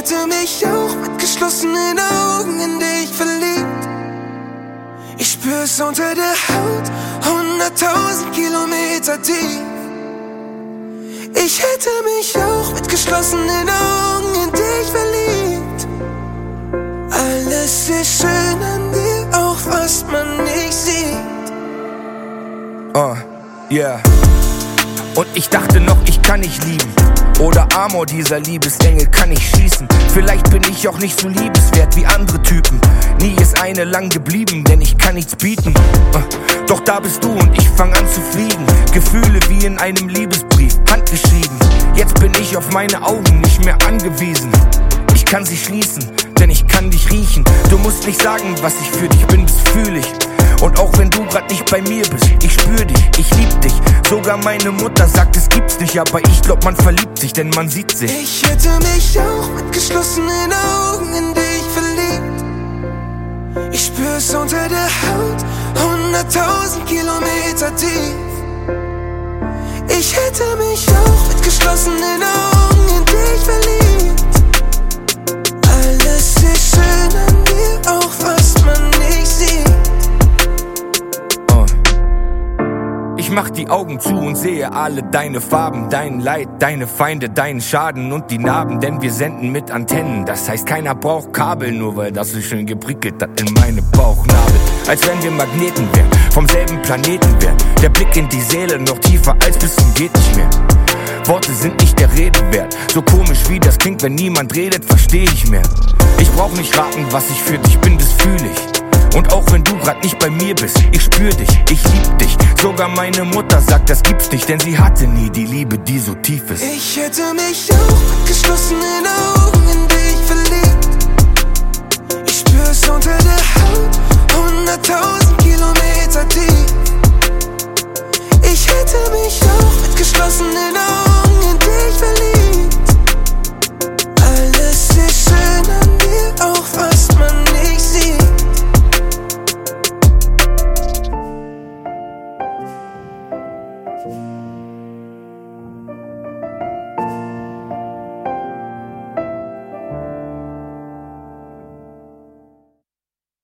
hätte mich auch mit geschlossenen Augen in dich verliebt. Ich spür's unter der Haut, 100.000 Kilometer tief. Ich hätte mich auch mit geschlossenen Augen in dich verliebt. Alles ist schön an dir, auch was man nicht sieht. Yeah. Und ich dachte noch, ich kann nicht lieben. Oder Amor dieser Liebesengel kann ich schießen. Vielleicht bin ich auch nicht so liebeswert wie andere Typen. Nie ist eine lang geblieben, denn ich kann nichts bieten. Doch da bist du und ich fang an zu fliegen. Gefühle wie in einem Liebesbrief, handgeschrieben. Jetzt bin ich auf meine Augen nicht mehr angewiesen. Ich kann sie schließen, denn ich kann dich riechen. Du musst nicht sagen, was ich für dich bin, das fühl ich. Und auch wenn du grad nicht bei mir bist, ich spür dich, ich lieb dich. Sogar meine Mutter sagt, es gibt's nicht, aber ich glaub, man verliebt sich, denn man sieht sich. Ich hätte mich auch mit geschlossenen Augen in dich verliebt. Ich spür's unter der Haut, 100.000 Kilometer tief. Ich hätte mich auch mit geschlossenen Augen in dich verliebt. Alles ist schön an dir, auch was man nicht sieht. Ich mach die Augen zu und sehe alle deine Farben, dein Leid, deine Feinde, deinen Schaden und die Narben, denn wir senden mit Antennen. Das heißt, keiner braucht Kabel, nur weil das so schön geprickelt hat in meine Bauchnabel. Als wenn wir Magneten wären, vom selben Planeten wären. Der Blick in die Seele noch tiefer als bis zum geht nicht mehr. Worte sind nicht der Rede wert. So komisch wie das klingt, wenn niemand redet, versteh ich mehr. Ich brauch nicht raten, was ich für dich bin, das fühl ich. Und auch wenn du grad nicht bei mir bist, ich spür dich, ich lieb dich. Sogar meine Mutter sagt, das gibt's nicht, denn sie hatte nie die Liebe, die so tief ist. Ich hätte mich auch mit